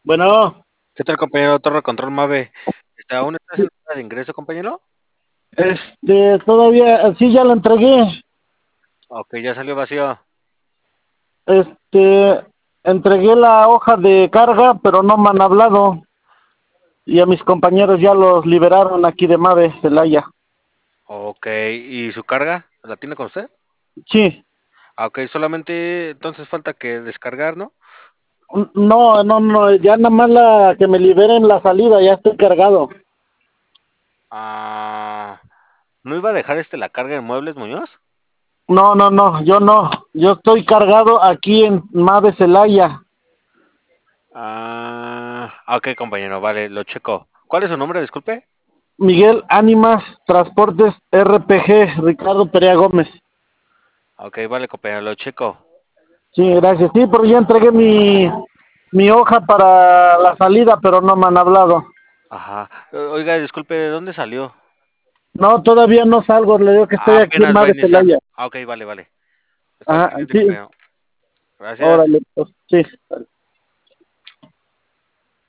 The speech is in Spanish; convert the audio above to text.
Bueno, ¿Qué tal, compañero? Torre Control Mave. ¿Aún estás en la de ingreso, compañero? todavía, sí, ya la entregué. Ok, ya salió vacío. Este, entregué la hoja de carga, pero no me han hablado. Y a mis compañeros ya los liberaron aquí de Mave, Celaya. Ok, ¿y su carga? ¿La tiene con usted? Sí, Ok, solamente entonces falta que descargar, ¿no? no, no, no, ya nada más la que me liberen la salida, ya estoy cargado. Ah, ¿no iba a dejar la carga en Muebles Muñoz? No, no, no, yo no. Yo estoy cargado aquí en Mave, Celaya. Ok, compañero, vale, lo checo. ¿Cuál es su nombre? Disculpe. Miguel Ánimas Transportes RPG, Ricardo Perea Gómez. Ok, vale, compañero, lo checo. Sí, gracias. Sí, porque ya entregué mi hoja para la salida, pero no me han hablado. Ajá. Oiga, disculpe, ¿de dónde salió? No, todavía no salgo, le digo que estoy aquí en Apenas va a Mave iniciar. Celaya. Ok, vale, vale. Está al Ah, pendiente, sí, compañero. Gracias. órale, pues, sí.